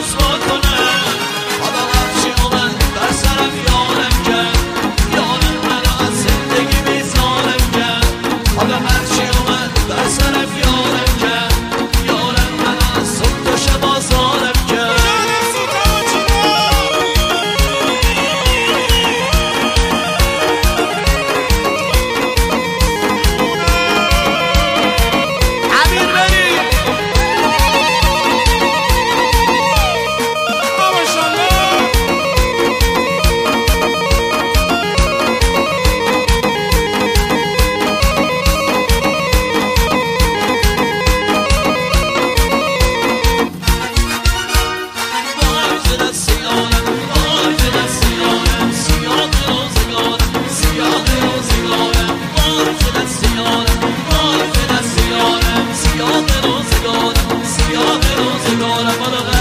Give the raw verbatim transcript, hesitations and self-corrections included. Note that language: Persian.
رسوا کنه. حالا هرچی اومد در سرم یارم کرد، یارم منو از زندگی بیزارم کرد. حالا هرچی اومد در سرم یارم کرد، یارم منو از صبح تا شب آزارم کرد. سیاه روزگارم، سیاه روزگارم،